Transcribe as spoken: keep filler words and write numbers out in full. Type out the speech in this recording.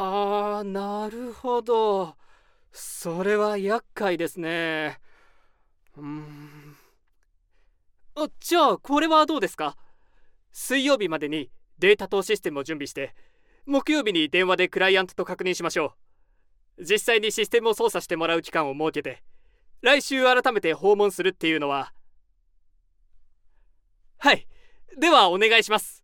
ああ、なるほど。それは厄介ですね。うーん。あ、じゃあこれはどうですか？水曜日までにデータとシステムを準備して、木曜日に電話でクライアントと確認しましょう。実際にシステムを操作してもらう期間を設けて、来週改めて訪問するっていうのは。はい。ではお願いします。